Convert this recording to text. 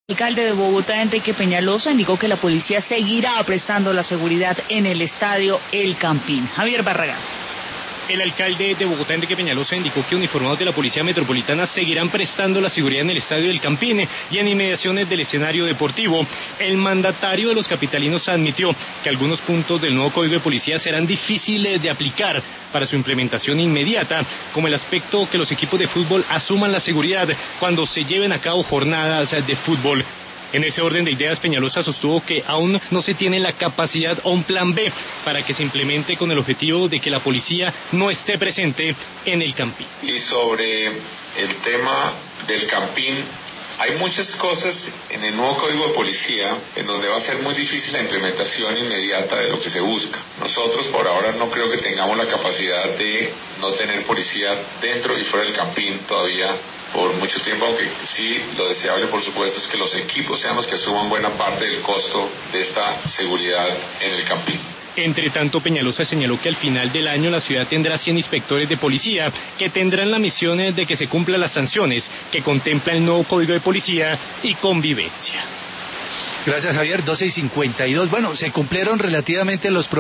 El alcalde de Bogotá, Enrique Peñalosa, indicó que la policía seguirá prestando la seguridad en el estadio El Campín. Javier Barragán. El alcalde de Bogotá, Enrique Peñalosa, indicó que uniformados de la Policía Metropolitana seguirán prestando la seguridad en el estadio del Campín y en inmediaciones del escenario deportivo. El mandatario de los capitalinos admitió que algunos puntos del nuevo Código de Policía serán difíciles de aplicar para su implementación inmediata, como el aspecto que los equipos de fútbol asuman la seguridad cuando se lleven a cabo jornadas de fútbol. En ese orden de ideas, Peñalosa sostuvo que aún no se tiene la capacidad o un plan B para que se implemente con el objetivo de que la policía no esté presente en el Campín. Y sobre el tema del Campín, hay muchas cosas en el nuevo Código de Policía en donde va a ser muy difícil la implementación inmediata de lo que se busca. Nosotros por ahora no creo que tengamos la capacidad de no tener policía dentro y fuera del Campín todavía por mucho tiempo, aunque sí lo deseable por supuesto es que los equipos sean los que asuman buena parte del costo de esta seguridad en el Campín. Entre tanto, Peñalosa señaló que al final del año la ciudad tendrá 100 inspectores de policía que tendrán la misión de que se cumplan las sanciones que contempla el nuevo Código de Policía y Convivencia. Gracias, Javier. 12:52. Bueno, se cumplieron relativamente los